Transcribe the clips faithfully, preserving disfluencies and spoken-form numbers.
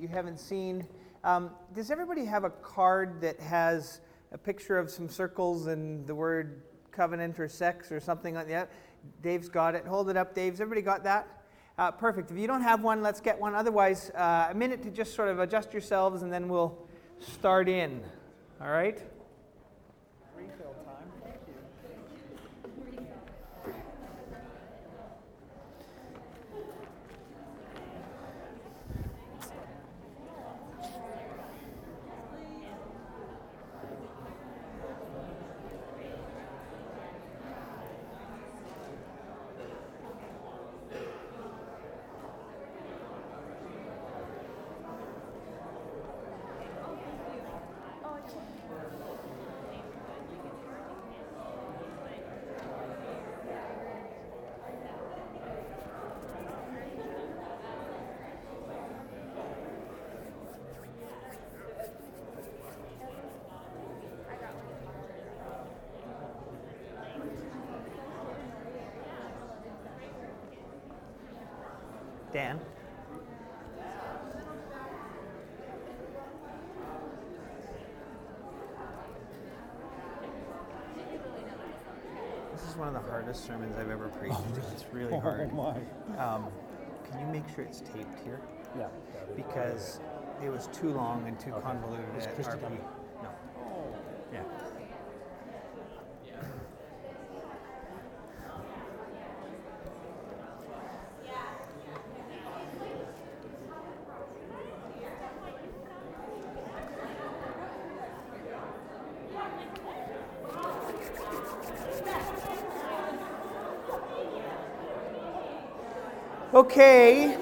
you haven't seen. Um, does everybody have a card that has a picture of some circles and the word covenant or sex or something like that? Dave's got it. Hold it up, Dave. Has everybody got that? Uh, perfect. If you don't have one, let's get one. Otherwise, uh, a minute to just sort of adjust yourselves, and then we'll start in. All right? Refill time. Thank you. Dan? This is one of the hardest sermons I've ever preached. Oh, it's really hard. Oh my. Um, can you make sure it's taped here? Yeah. Because it was too long and too Okay. convoluted Is at Christy R P. coming? No. Oh. Yeah. Okay.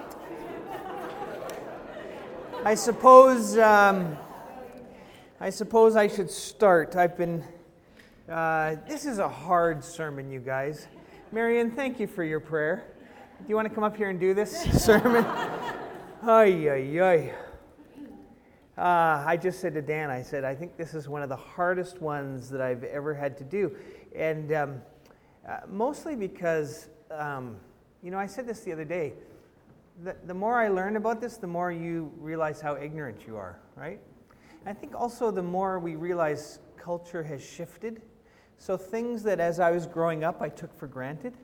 I suppose um, I suppose I should start. I've been. Uh, this is a hard sermon, you guys. Marion, thank you for your prayer. Do you want to come up here and do this sermon? Ay ay ay. Uh, I just said to Dan, I said, I think this is one of the hardest ones that I've ever had to do, and um, uh, mostly because. Um, You know, I said this the other day. The, the more I learn about this, the more you realize how ignorant you are, right? And I think also the more we realize culture has shifted. So things that as I was growing up I took for granted,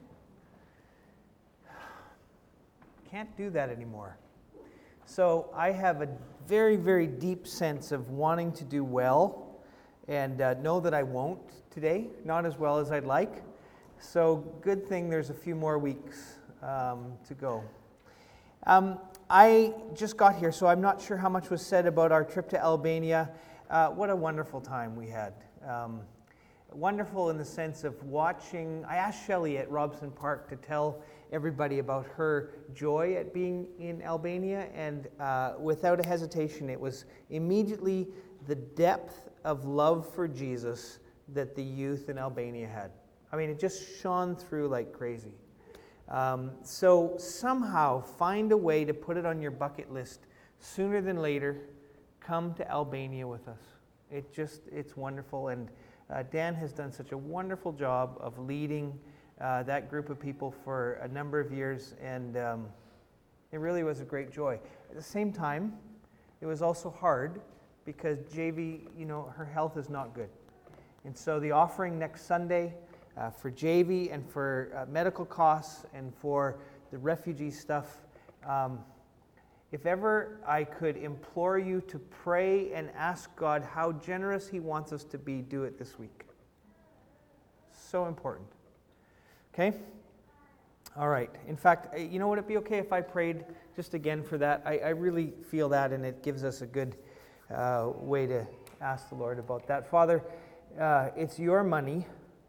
can't do that anymore. So I have a very, very deep sense of wanting to do well, and uh, know that I won't today, not as well as I'd like. So good thing there's a few more weeks Um, to go. Um, I just got here, so I'm not sure how much was said about our trip to Albania. Uh, what a wonderful time we had. Um, wonderful in the sense of watching. I asked Shelley at Robson Park to tell everybody about her joy at being in Albania, and uh, without a hesitation, it was immediately the depth of love for Jesus that the youth in Albania had. I mean, it just shone through like crazy. Um, so somehow find a way to put it on your bucket list sooner than later. Come to Albania with us. It just, it's wonderful. And uh, Dan has done such a wonderful job of leading uh, that group of people for a number of years. And um, it really was a great joy. At the same time, it was also hard because J V, you know, her health is not good. And so the offering next Sunday, Uh, for J V and for uh, medical costs and for the refugee stuff. Um, if ever I could implore you to pray and ask God how generous He wants us to be, do it this week. So important. Okay? All right. In fact, you know, would it be okay if I prayed just again for that? I, I really feel that, and it gives us a good uh, way to ask the Lord about that. Father, uh, it's your money.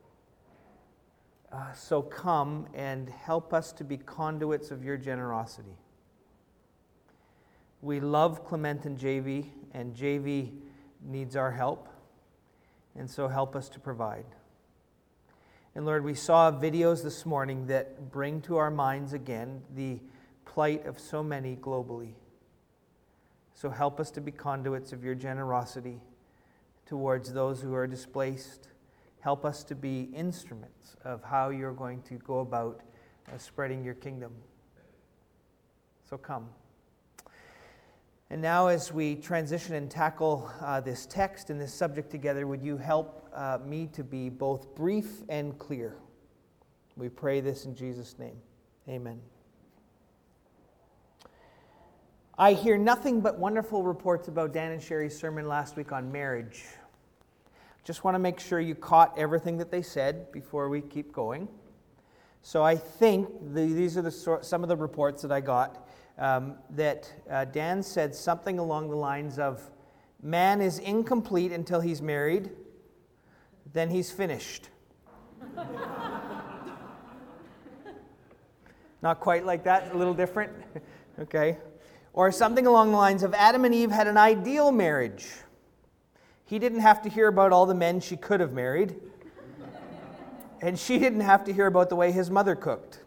Uh, so come and help us to be conduits of your generosity. We love Clement and J V, and J V needs our help, and so help us to provide. And Lord, we saw videos this morning that bring to our minds again the plight of so many globally. So help us to be conduits of your generosity towards those who are displaced. Help us to be instruments of how you're going to go about uh, spreading your kingdom. So come. And now as we transition and tackle uh, this text and this subject together, would you help uh, me to be both brief and clear? We pray this in Jesus' name. Amen. I hear nothing but wonderful reports about Dan and Sherry's sermon last week on marriage. Just want to make sure you caught everything that they said before we keep going. So I think the, these are the sort, some of the reports that I got. Um, that uh, Dan said something along the lines of, man is incomplete until he's married, then he's finished. Not quite like that, a little different. Okay. Or something along the lines of, Adam and Eve had an ideal marriage. He didn't have to hear about all the men she could have married, and she didn't have to hear about the way his mother cooked.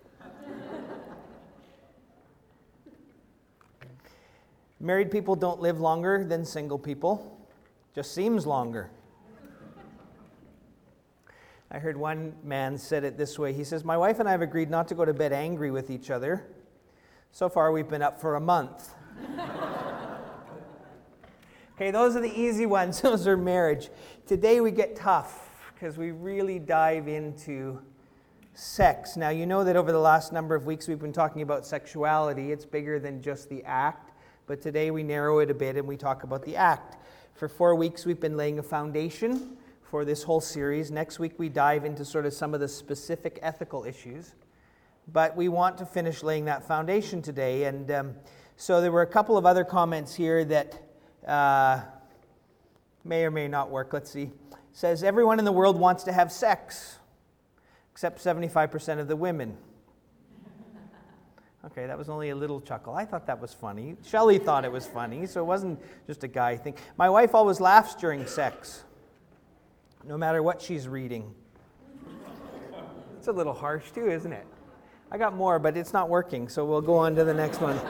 Married people don't live longer than single people. Just seems longer. I heard one man said it this way. He says, my wife and I have agreed not to go to bed angry with each other. So far, we've been up for a month. Okay, those are the easy ones. Those are marriage. Today we get tough because we really dive into sex. Now, you know that over the last number of weeks we've been talking about sexuality. It's bigger than just the act. But today we narrow it a bit and we talk about the act. For four weeks we've been laying a foundation for this whole series. Next week we dive into sort of some of the specific ethical issues. But we want to finish laying that foundation today. And um, so there were a couple of other comments here that uh, may or may not work. Let's see. It says, everyone in the world wants to have sex, except seventy-five percent of the women. Okay, that was only a little chuckle. I thought that was funny. Shelley thought it was funny, so it wasn't just a guy thing. My wife always laughs during sex, no matter what she's reading. It's a little harsh too, isn't it? I got more, but it's not working, so we'll go on to the next one.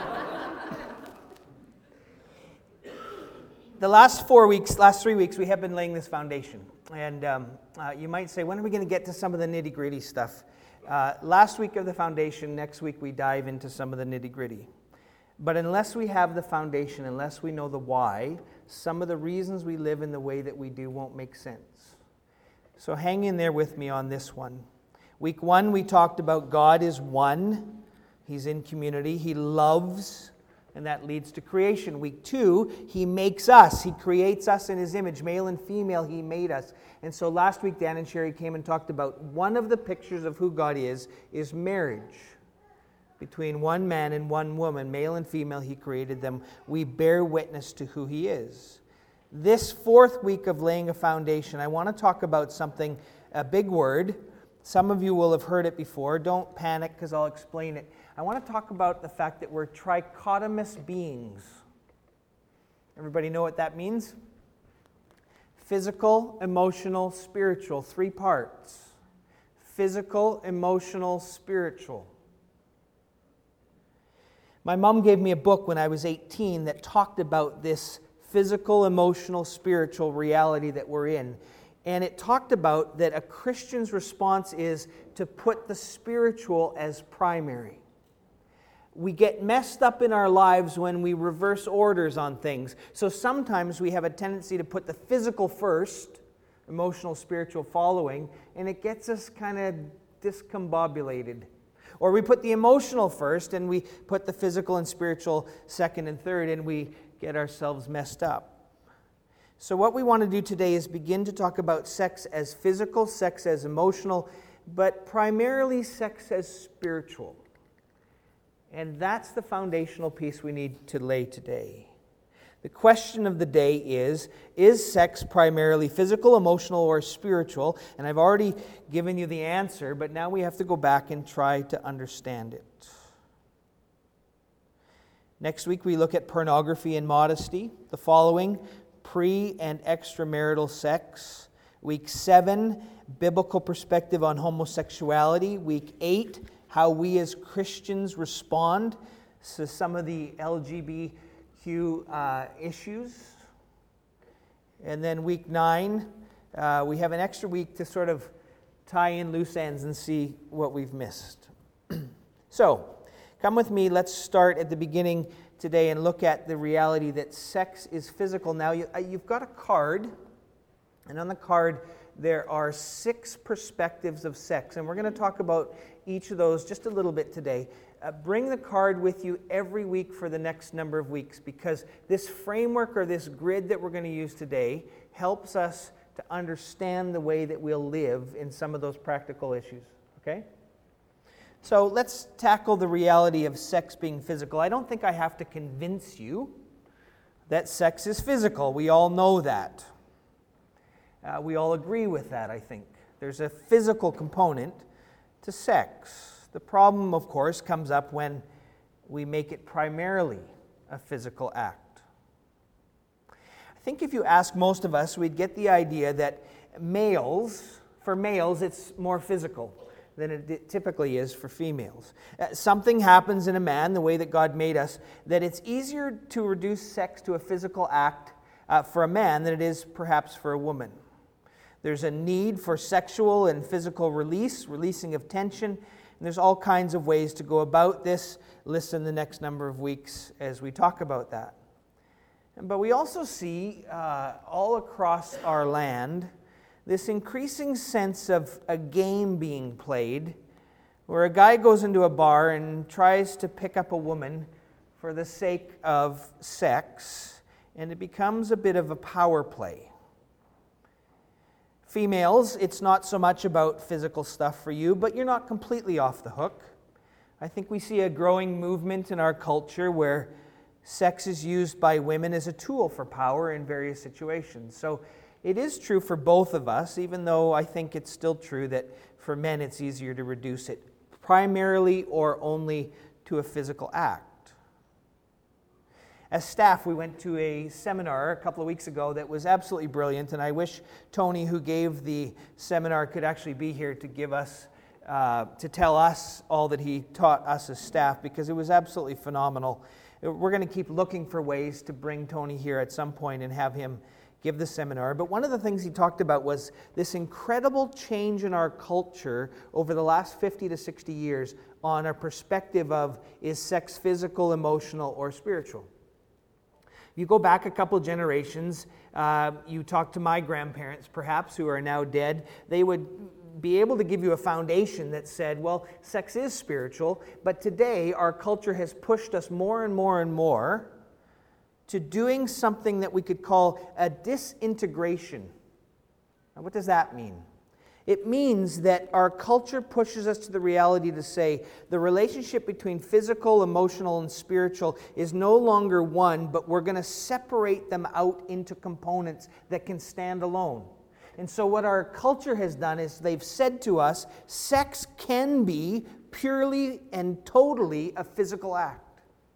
The last four weeks, last three weeks, we have been laying this foundation. And um, uh, you might say, when are we going to get to some of the nitty-gritty stuff? Uh, last week of the foundation, next week we dive into some of the nitty-gritty. But unless we have the foundation, unless we know the why, some of the reasons we live in the way that we do won't make sense. So hang in there with me on this one. Week one, we talked about God is one. He's in community. He loves, and that leads to creation. Week two, He makes us. He creates us in His image. Male and female, He made us. And so last week, Dan and Sherry came and talked about one of the pictures of who God is, is marriage. Between one man and one woman, male and female, He created them. We bear witness to who He is. This fourth week of laying a foundation, I want to talk about something, a big word. Some of you will have heard it before. Don't panic because I'll explain it. I want to talk about the fact that we're trichotomous beings. Everybody know what that means? Physical, emotional, spiritual, three parts. Physical, emotional, spiritual. My mom gave me a book when I was eighteen that talked about this physical, emotional, spiritual reality that we're in. And it talked about that a Christian's response is to put the spiritual as primary. We get messed up in our lives when we reverse orders on things. So sometimes we have a tendency to put the physical first, emotional, spiritual following, and it gets us kind of discombobulated. Or we put the emotional first and we put the physical and spiritual second and third, and we get ourselves messed up. So what we want to do today is begin to talk about sex as physical, sex as emotional, but primarily sex as spiritual. And that's the foundational piece we need to lay today. The question of the day is, is sex primarily physical, emotional, or spiritual? And I've already given you the answer, but now we have to go back and try to understand it. Next week we look at pornography and modesty. The following, pre- and extramarital sex. Week seven, biblical perspective on homosexuality. Week eight, how we as Christians respond to some of the L G B T Q uh, issues. And then week nine, uh, we have an extra week to sort of tie in loose ends and see what we've missed. So, come with me, let's start at the beginning today and look at the reality that sex is physical. Now, you, you've got a card, and on the card there are six perspectives of sex, and we're going to talk about each of those just a little bit today. Uh, bring the card with you every week for the next number of weeks, because this framework or this grid that we're going to use today helps us to understand the way that we'll live in some of those practical issues, okay? So let's tackle the reality of sex being physical. I don't think I have to convince you that sex is physical. We all know that. Uh, we all agree with that, I think. There's a physical component to sex. The problem, of course, comes up when we make it primarily a physical act. I think if you ask most of us, we'd get the idea that males, for males, it's more physical than it typically is for females. Uh, something happens in a man, the way that God made us, that it's easier to reduce sex to a physical act uh, for a man than it is perhaps for a woman. There's a need for sexual and physical release, releasing of tension, and there's all kinds of ways to go about this. Listen the next number of weeks as we talk about that. But we also see uh, all across our land this increasing sense of a game being played, where a guy goes into a bar and tries to pick up a woman for the sake of sex, and it becomes a bit of a power play. Females, it's not so much about physical stuff for you, but you're not completely off the hook. I think we see a growing movement in our culture where sex is used by women as a tool for power in various situations. So it is true for both of us, even though I think it's still true that for men it's easier to reduce it primarily or only to a physical act. As staff, we went to a seminar a couple of weeks ago that was absolutely brilliant, and I wish Tony, who gave the seminar, could actually be here to give us, uh, to tell us all that he taught us as staff, because it was absolutely phenomenal. We're going to keep looking for ways to bring Tony here at some point and have him give the seminar. But one of the things he talked about was this incredible change in our culture over the last fifty to sixty years on our perspective of, is sex physical, emotional, or spiritual? You go back a couple generations, uh, you talk to my grandparents perhaps, who are now dead, they would be able to give you a foundation that said, well, sex is spiritual, but today our culture has pushed us more and more and more to doing something that we could call a disintegration. Now, what does that mean? It means that our culture pushes us to the reality to say the relationship between physical, emotional, and spiritual is no longer one, but we're going to separate them out into components that can stand alone. And so what our culture has done is they've said to us, sex can be purely and totally a physical act.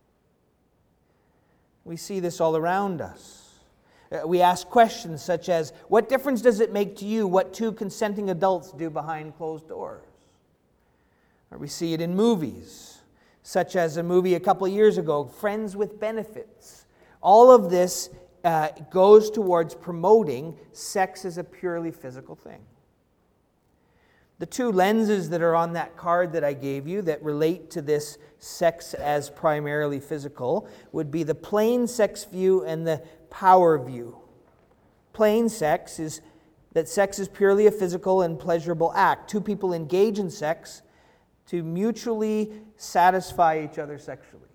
We see this all around us. We ask questions such as, what difference does it make to you what two consenting adults do behind closed doors? Or we see it in movies, such as a movie a couple of years ago, Friends with Benefits. All of this uh, goes towards promoting sex as a purely physical thing. The two lenses that are on that card that I gave you that relate to this sex as primarily physical would be the plain sex view and the power view. Plain sex is that sex is purely a physical and pleasurable act. Two people engage in sex to mutually satisfy each other sexually.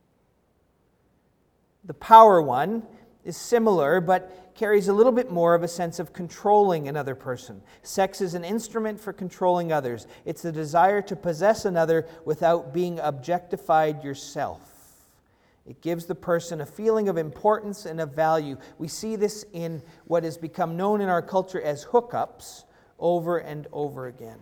The power one is similar, but carries a little bit more of a sense of controlling another person. Sex is an instrument for controlling others. It's the desire to possess another without being objectified yourself. It gives the person a feeling of importance and of value. We see this in what has become known in our culture as hookups over and over again.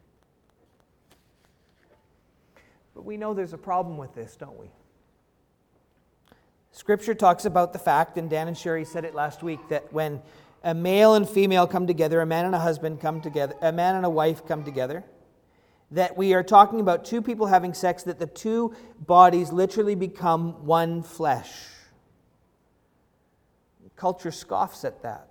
But we know there's a problem with this, don't we? Scripture talks about the fact, and Dan and Sherry said it last week, that when a male and female come together, a man and a husband come together, a man and a wife come together, that we are talking about two people having sex, that the two bodies literally become one flesh. Culture scoffs at that.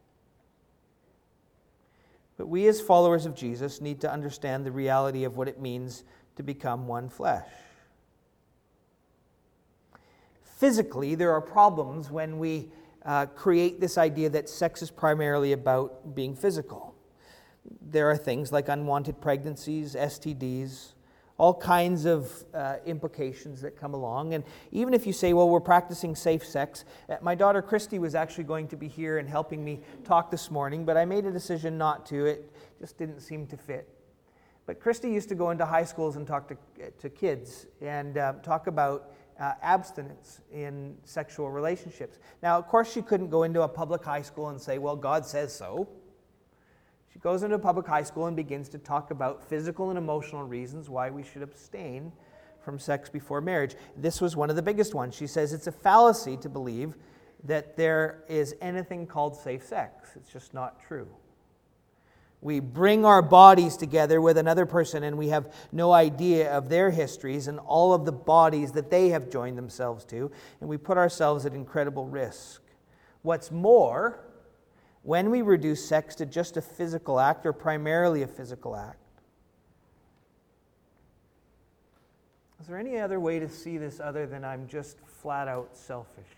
But we as followers of Jesus need to understand the reality of what it means to become one flesh. physically, there are problems when we uh, create this idea that sex is primarily about being physical. There are things like unwanted pregnancies, S T Ds, all kinds of uh, implications that come along. And even if you say, well, we're practicing safe sex, uh, my daughter Christy was actually going to be here and helping me talk this morning, but I made a decision not to. It just didn't seem to fit. But Christy used to go into high schools and talk to, to kids and uh, talk about uh, abstinence in sexual relationships. Now, of course, she couldn't go into a public high school and say, well, God says so. She goes into a public high school and begins to talk about physical and emotional reasons why we should abstain from sex before marriage. This was one of the biggest ones. She says it's a fallacy to believe that there is anything called safe sex. It's just not true. We bring our bodies together with another person and we have no idea of their histories and all of the bodies that they have joined themselves to, and we put ourselves at incredible risk. What's more, when we reduce sex to just a physical act or primarily a physical act, is there any other way to see this other than I'm just flat out selfish?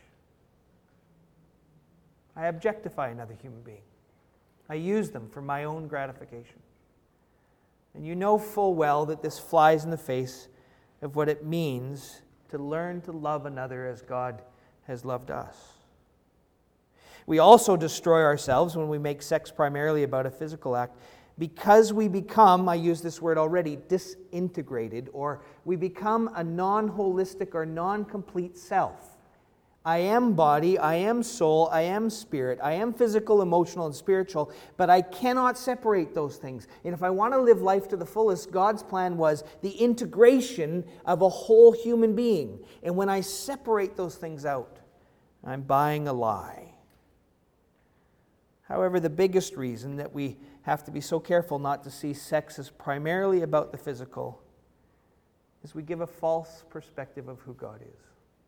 I objectify another human being. I use them for my own gratification. And you know full well that this flies in the face of what it means to learn to love another as God has loved us. We also destroy ourselves when we make sex primarily about a physical act because we become, I use this word already, disintegrated, or we become a non-holistic or non-complete self. I am body, I am soul, I am spirit, I am physical, emotional, and spiritual, but I cannot separate those things. And if I want to live life to the fullest, God's plan was the integration of a whole human being. And when I separate those things out, I'm buying a lie. However, the biggest reason that we have to be so careful not to see sex as primarily about the physical is we give a false perspective of who God is.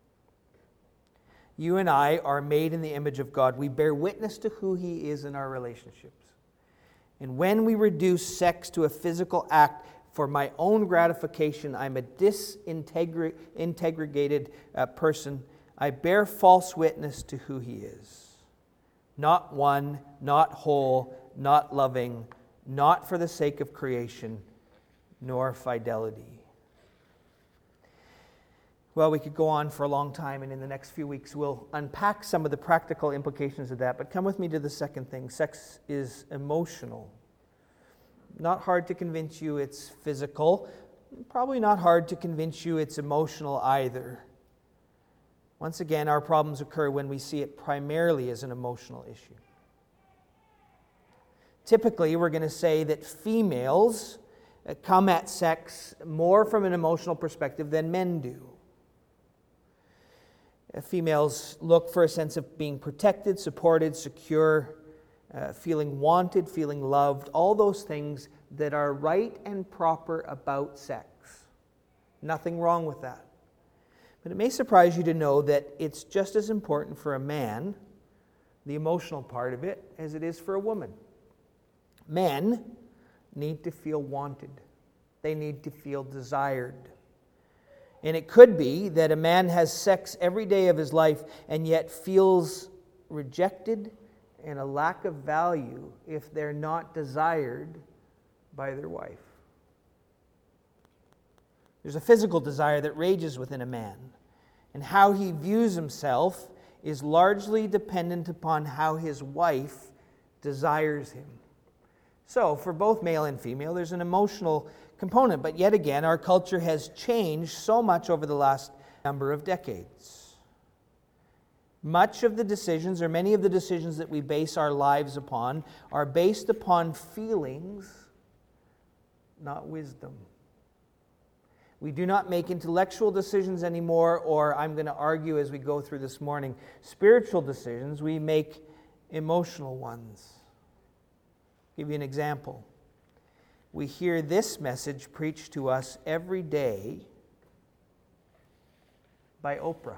You and I are made in the image of God. We bear witness to who He is in our relationships. And when we reduce sex to a physical act for my own gratification, I'm a disintegrated uh, person. I bear false witness to who He is. Not one, not whole, not loving, not for the sake of creation, nor fidelity. Well, we could go on for a long time, and in the next few weeks we'll unpack some of the practical implications of that. But come with me to the second thing. Sex is emotional. Not hard to convince you it's physical. Probably not hard to convince you it's emotional either. Once again, our problems occur when we see it primarily as an emotional issue. Typically, we're going to say that females come at sex more from an emotional perspective than men do. Females look for a sense of being protected, supported, secure, uh, feeling wanted, feeling loved, all those things that are right and proper about sex. Nothing wrong with that. But it may surprise you to know that it's just as important for a man, the emotional part of it, as it is for a woman. Men need to feel wanted. They need to feel desired. And it could be that a man has sex every day of his life and yet feels rejected and a lack of value if they're not desired by their wife. There's a physical desire that rages within a man, and how he views himself is largely dependent upon how his wife desires him. So, for both male and female, there's an emotional component, but yet again, our culture has changed so much over the last number of decades. Much of the decisions, or many of the decisions that we base our lives upon, are based upon feelings, not wisdom. We do not make intellectual decisions anymore, or I'm going to argue as we go through this morning, spiritual decisions. We make emotional ones. I'll give you an example. We hear this message preached to us every day by Oprah.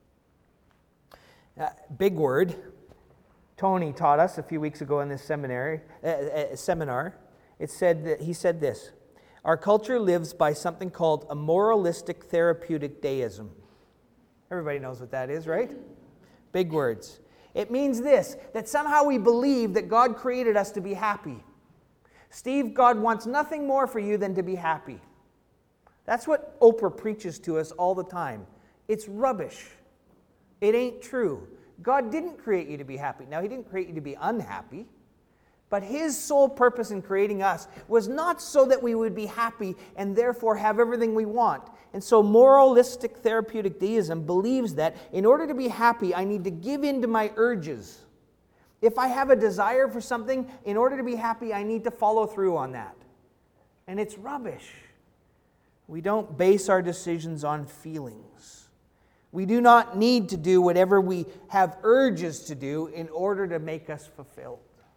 Uh, big word. Tony taught us a few weeks ago in this seminary uh, uh, seminar. It said that he said this: our culture lives by something called a moralistic therapeutic deism. Everybody knows what that is, right? Big words. It means this, that somehow we believe that God created us to be happy. Steve, God wants nothing more for you than to be happy. That's what Oprah preaches to us all the time. It's rubbish. It ain't true. God didn't create you to be happy. Now, He didn't create you to be unhappy. But His sole purpose in creating us was not so that we would be happy and therefore have everything we want. And so moralistic therapeutic deism believes that in order to be happy, I need to give in to my urges. If I have a desire for something, in order to be happy, I need to follow through on that. And it's rubbish. We don't base our decisions on feelings. We do not need to do whatever we have urges to do in order to make us fulfilled.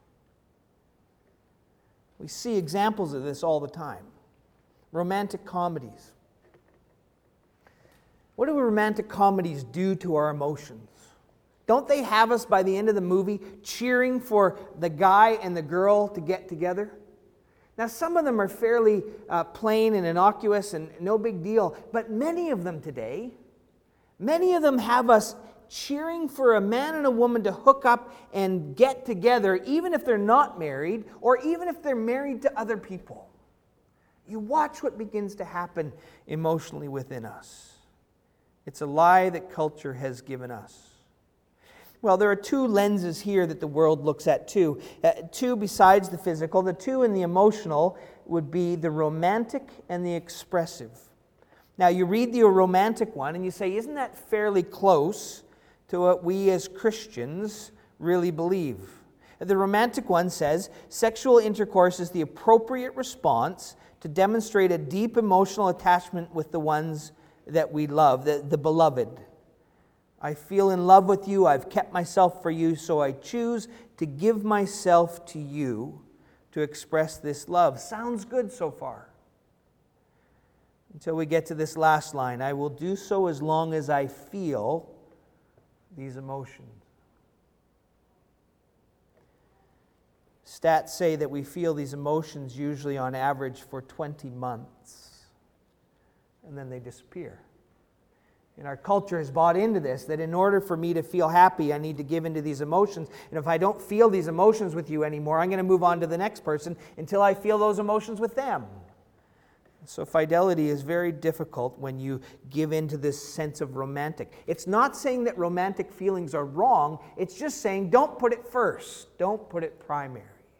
We see examples of this all the time. Romantic comedies. What do romantic comedies do to our emotions? Don't they have us by the end of the movie cheering for the guy and the girl to get together? Now, some of them are fairly uh, plain and innocuous and no big deal, but many of them today, many of them have us cheering for a man and a woman to hook up and get together, even if they're not married, or even if they're married to other people. You watch what begins to happen emotionally within us. It's a lie that culture has given us. Well, there are two lenses here that the world looks at too. Uh, two besides the physical. The two in the emotional would be the romantic and the expressive. Now, you read the romantic one and you say, isn't that fairly close to what we as Christians really believe? The romantic one says, sexual intercourse is the appropriate response to demonstrate a deep emotional attachment with the ones that we love, the, the beloved. I feel in love with you, I've kept myself for you, so I choose to give myself to you to express this love. Sounds good so far. Until we get to this last line, I will do so as long as I feel these emotions. Stats say that we feel these emotions usually on average for twenty months, and then they disappear. And our culture has bought into this, that in order for me to feel happy, I need to give into these emotions. And if I don't feel these emotions with you anymore, I'm going to move on to the next person until I feel those emotions with them. So fidelity is very difficult when you give into this sense of romantic. It's not saying that romantic feelings are wrong. It's just saying don't put it first. Don't put it primary.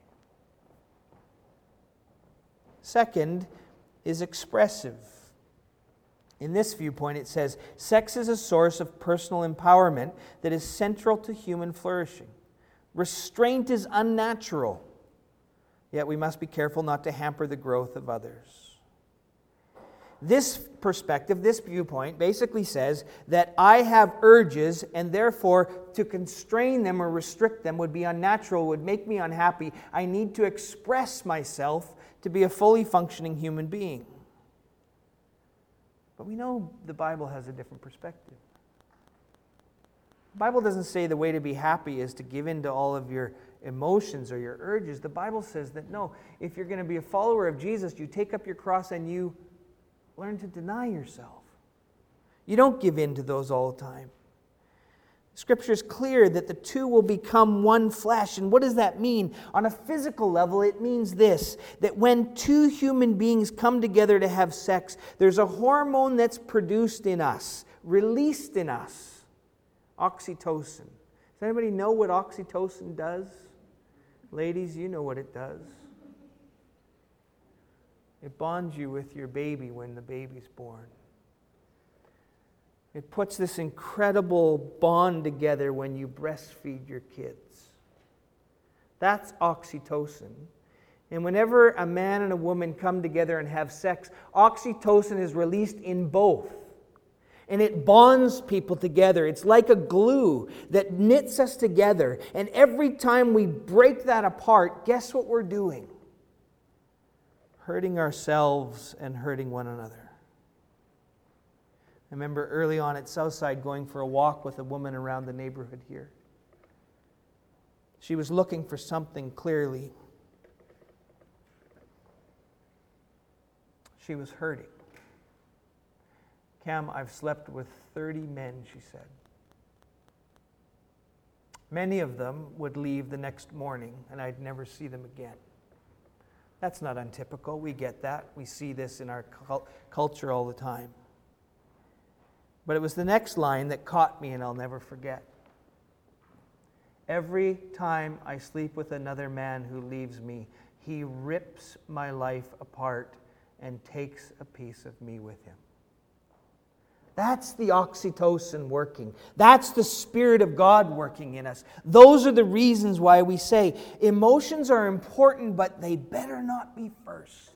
Second is expressive. In this viewpoint, it says, sex is a source of personal empowerment that is central to human flourishing. Restraint is unnatural, yet we must be careful not to hamper the growth of others. This perspective, this viewpoint, basically says that I have urges, and therefore to constrain them or restrict them would be unnatural, would make me unhappy. I need to express myself to be a fully functioning human being. But we know the Bible has a different perspective. The Bible doesn't say the way to be happy is to give in to all of your emotions or your urges. The Bible says that no, if you're going to be a follower of Jesus, you take up your cross and you learn to deny yourself. You don't give in to those all the time. Scripture is clear that the two will become one flesh. And what does that mean? On a physical level, it means this, that when two human beings come together to have sex, there's a hormone that's produced in us, released in us, oxytocin. Does anybody know what oxytocin does? Ladies, you know what it does. It bonds you with your baby when the baby's born. It puts this incredible bond together when you breastfeed your kids. That's oxytocin. And whenever a man and a woman come together and have sex, oxytocin is released in both. And it bonds people together. It's like a glue that knits us together. And every time we break that apart, guess what we're doing? Hurting ourselves and hurting one another. I remember early on at Southside going for a walk with a woman around the neighborhood here. She was looking for something clearly. She was hurting. Cam, I've slept with thirty men, she said. Many of them would leave the next morning, and I'd never see them again. That's not untypical. We get that. We see this in our cul- culture all the time. But it was the next line that caught me, and I'll never forget. Every time I sleep with another man who leaves me, he rips my life apart and takes a piece of me with him. That's the oxytocin working. That's the Spirit of God working in us. Those are the reasons why we say emotions are important, but they better not be first,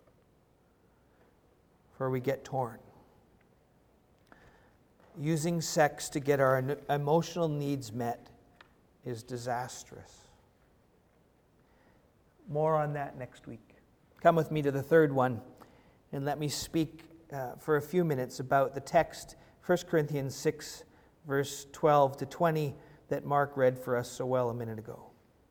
for we get torn. Using sex to get our emotional needs met is disastrous. More on that next week. Come with me to the third one, and let me speak uh, for a few minutes about the text, First Corinthians six, verse twelve to twenty, that Mark read for us so well a minute ago.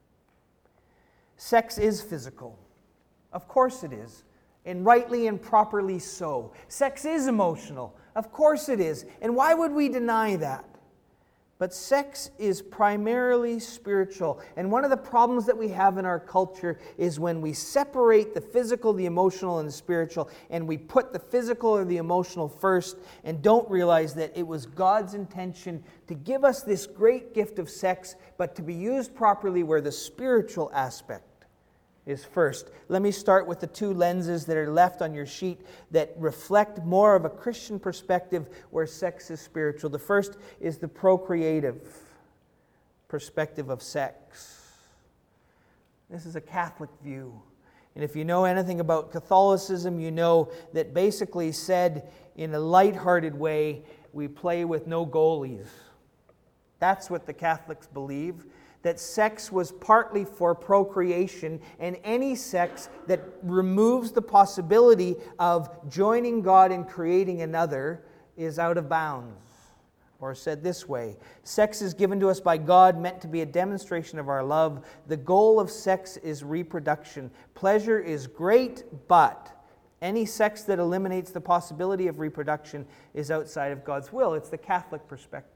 Sex is physical. Of course it is, and rightly and properly so. Sex is emotional. Of course it is. And why would we deny that? But sex is primarily spiritual. And one of the problems that we have in our culture is when we separate the physical, the emotional, and the spiritual, and we put the physical or the emotional first and don't realize that it was God's intention to give us this great gift of sex, but to be used properly where the spiritual aspect is first. Let me start with the two lenses that are left on your sheet that reflect more of a Christian perspective where sex is spiritual. The first is the procreative perspective of sex. This is a Catholic view. And if you know anything about Catholicism, you know that basically said in a lighthearted way, we play with no goalies. That's what the Catholics believe. That sex was partly for procreation, and any sex that removes the possibility of joining God and creating another is out of bounds. Or said this way, sex is given to us by God, meant to be a demonstration of our love. The goal of sex is reproduction. Pleasure is great, but any sex that eliminates the possibility of reproduction is outside of God's will. It's the Catholic perspective.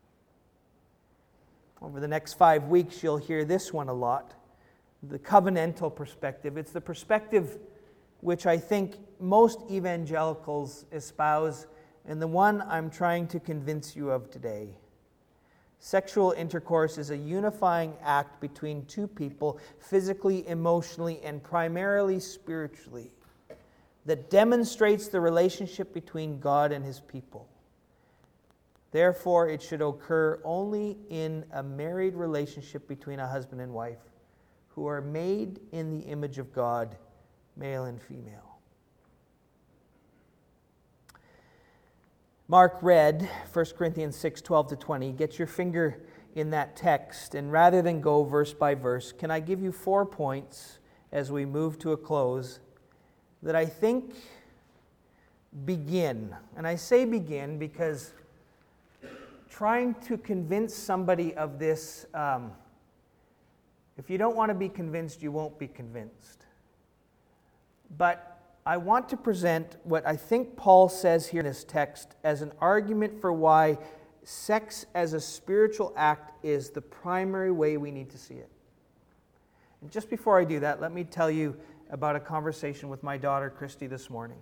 Over the next five weeks, you'll hear this one a lot, the covenantal perspective. It's the perspective which I think most evangelicals espouse, and the one I'm trying to convince you of today. Sexual intercourse is a unifying act between two people, physically, emotionally, and primarily spiritually, that demonstrates the relationship between God and His people. Therefore, it should occur only in a married relationship between a husband and wife who are made in the image of God, male and female. Mark read First Corinthians six, twelve to twenty. Get your finger in that text, and rather than go verse by verse, can I give you four points as we move to a close that I think begin. And I say begin because trying to convince somebody of this, um, if you don't want to be convinced, you won't be convinced. But I want to present what I think Paul says here in this text as an argument for why sex as a spiritual act is the primary way we need to see it. And just before I do that, let me tell you about a conversation with my daughter, Christy, this morning.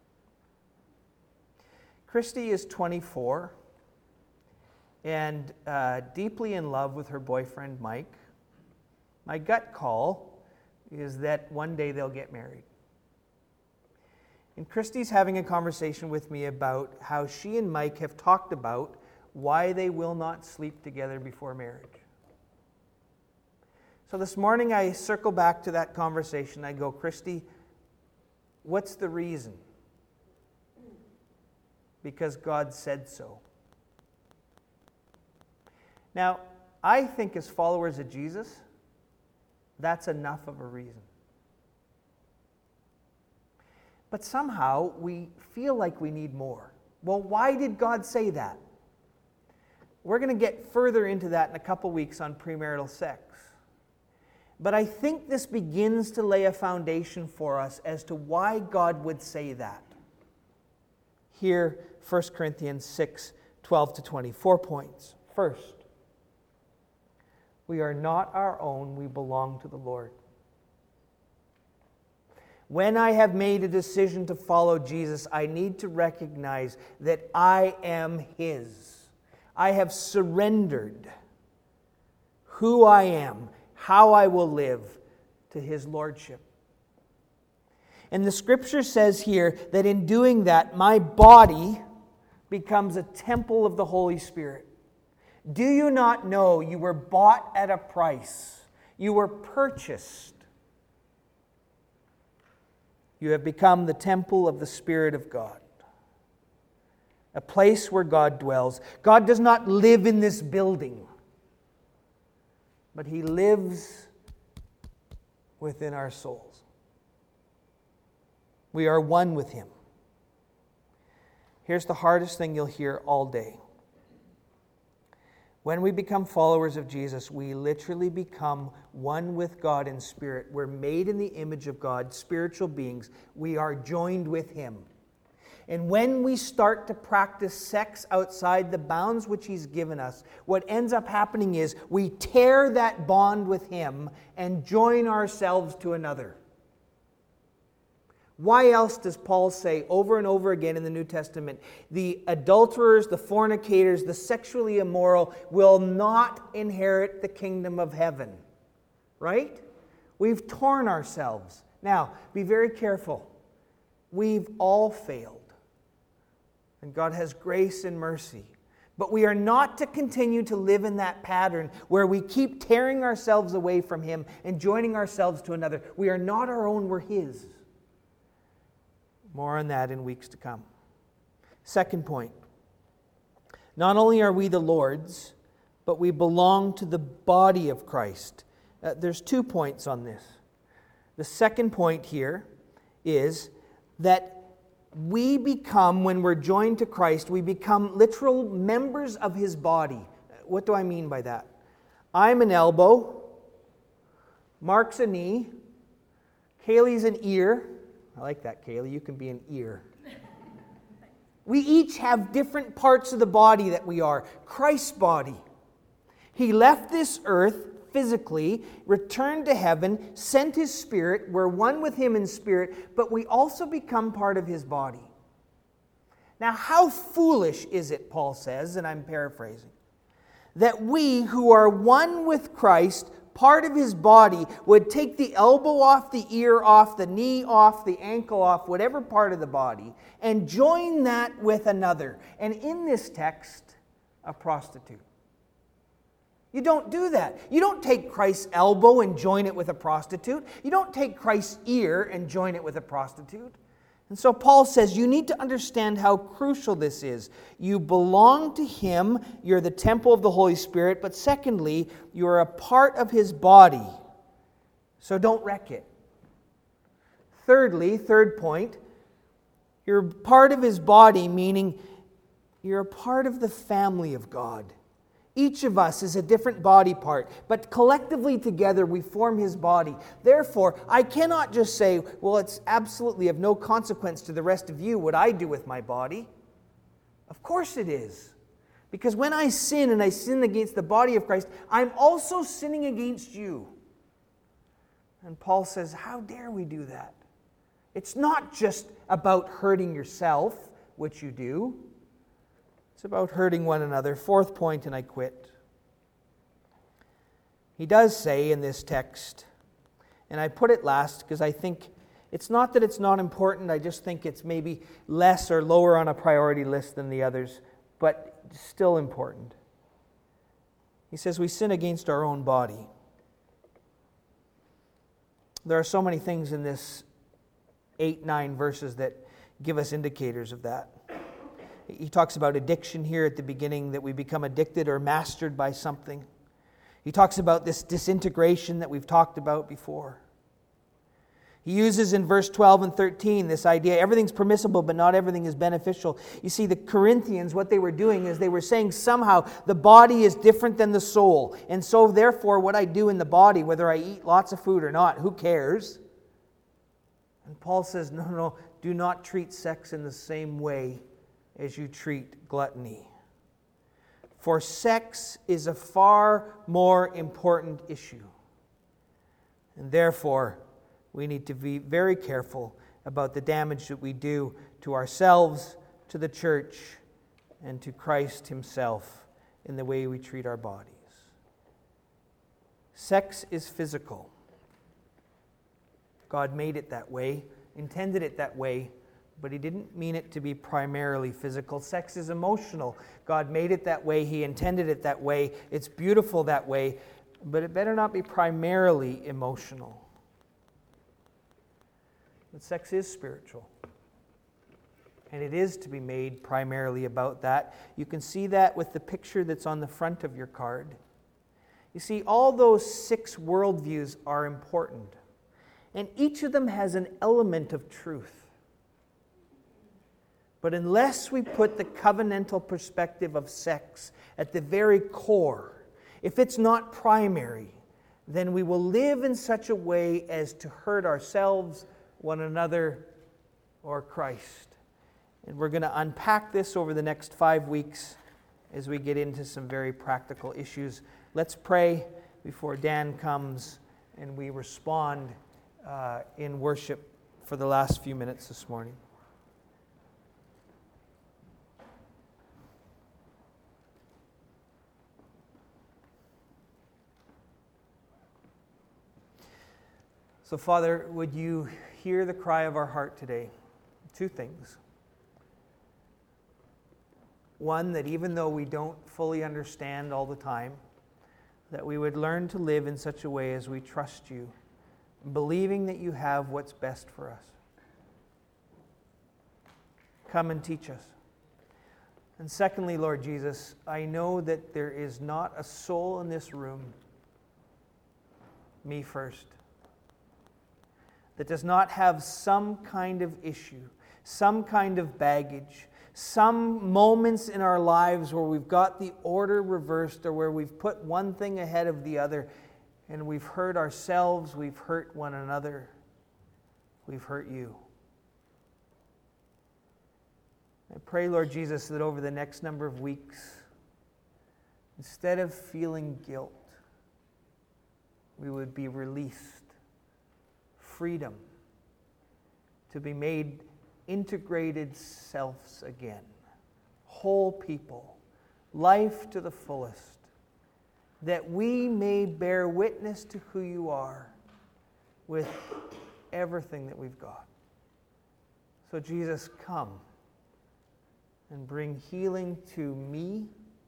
Christy is twenty-four. And uh, deeply in love with her boyfriend, Mike. My gut call is that one day they'll get married. And Christy's having a conversation with me about how she and Mike have talked about why they will not sleep together before marriage. So this morning I circle back to that conversation. I go, Christy, what's the reason? Because God said so. Now, I think as followers of Jesus, that's enough of a reason. But somehow we feel like we need more. Well, why did God say that? We're going to get further into that in a couple weeks on premarital sex. But I think this begins to lay a foundation for us as to why God would say that. Hear First Corinthians six, twelve to twenty. Four points. First, we are not our own, we belong to the Lord. When I have made a decision to follow Jesus, I need to recognize that I am His. I have surrendered who I am, how I will live, to His Lordship. And the Scripture says here that in doing that, my body becomes a temple of the Holy Spirit. Do you not know you were bought at a price? You were purchased. You have become the temple of the Spirit of God, a place where God dwells. God does not live in this building, but He lives within our souls. We are one with Him. Here's the hardest thing you'll hear all day. When we become followers of Jesus, we literally become one with God in spirit. We're made in the image of God, spiritual beings. We are joined with Him. And when we start to practice sex outside the bounds which He's given us, what ends up happening is we tear that bond with Him and join ourselves to another. Why else does Paul say over and over again in the New Testament, the adulterers, the fornicators, the sexually immoral will not inherit the kingdom of heaven? Right? We've torn ourselves. Now, be very careful. We've all failed. And God has grace and mercy. But we are not to continue to live in that pattern where we keep tearing ourselves away from Him and joining ourselves to another. We are not our own, we're His. More on that in weeks to come. Second point. Not only are we the Lord's, but we belong to the body of Christ. Uh, there's two points on this. The second point here is that we become, when we're joined to Christ, we become literal members of His body. What do I mean by that? I'm an elbow. Mark's a knee. Kaylee's an ear. I like that, Kaylee. You can be an ear. We each have different parts of the body that we are. Christ's body. He left this earth physically, returned to heaven, sent His Spirit. We're one with Him in spirit, but we also become part of His body. Now, how foolish is it, Paul says, and I'm paraphrasing, that we who are one with Christ, part of His body, would take the elbow off, the ear off, the knee off, the ankle off, whatever part of the body, and join that with another. And in this text, a prostitute. You don't do that. You don't take Christ's elbow and join it with a prostitute. You don't take Christ's ear and join it with a prostitute. And so Paul says you need to understand how crucial this is. You belong to Him. You're the temple of the Holy Spirit. But secondly, you're a part of His body. So don't wreck it. Thirdly, third point, you're part of His body, meaning you're a part of the family of God. Each of us is a different body part, but collectively together we form His body. Therefore, I cannot just say, well, it's absolutely of no consequence to the rest of you what I do with my body. Of course it is. Because when I sin and I sin against the body of Christ, I'm also sinning against you. And Paul says, how dare we do that? It's not just about hurting yourself, which you do. It's about hurting one another. Fourth point, and I quit. He does say in this text, and I put it last because I think it's not that it's not important, I just think it's maybe less or lower on a priority list than the others, but still important. He says we sin against our own body. There are so many things in this eight, nine verses that give us indicators of that. He talks about addiction here at the beginning, that we become addicted or mastered by something. He talks about this disintegration that we've talked about before. He uses in verse twelve and thirteen this idea, everything's permissible, but not everything is beneficial. You see, the Corinthians, what they were doing is they were saying somehow the body is different than the soul. And so therefore, what I do in the body, whether I eat lots of food or not, who cares? And Paul says, no, no, do not treat sex in the same way as you treat gluttony. For sex is a far more important issue. And therefore, we need to be very careful about the damage that we do to ourselves, to the church, and to Christ himself in the way we treat our bodies. Sex is physical. God made it that way, intended it that way, but he didn't mean it to be primarily physical. Sex is emotional. God made it that way. He intended it that way. It's beautiful that way, but it better not be primarily emotional. But sex is spiritual. And it is to be made primarily about that. You can see that with the picture that's on the front of your card. You see, all those six worldviews are important. And each of them has an element of truth. But unless we put the covenantal perspective of sex at the very core, if it's not primary, then we will live in such a way as to hurt ourselves, one another, or Christ. And we're going to unpack this over the next five weeks as we get into some very practical issues. Let's pray before Dan comes and we respond uh, in worship for the last few minutes this morning. So, Father, would you hear the cry of our heart today? Two things. One, that even though we don't fully understand all the time, that we would learn to live in such a way as we trust you, believing that you have what's best for us. Come and teach us. And secondly, Lord Jesus, I know that there is not a soul in this room, me first, that does not have some kind of issue, some kind of baggage, some moments in our lives where we've got the order reversed or where we've put one thing ahead of the other and we've hurt ourselves, we've hurt one another, we've hurt you. I pray, Lord Jesus, that over the next number of weeks, instead of feeling guilt, we would be released. Freedom to be made integrated selves again, whole people, life to the fullest, that we may bear witness to who you are with everything that we've got. So Jesus, come and bring healing to me,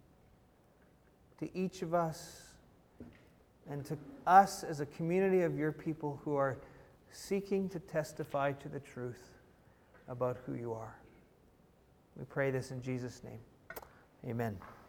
to each of us, and to us as a community of your people who are seeking to testify to the truth about who you are. We pray this in Jesus' name. Amen.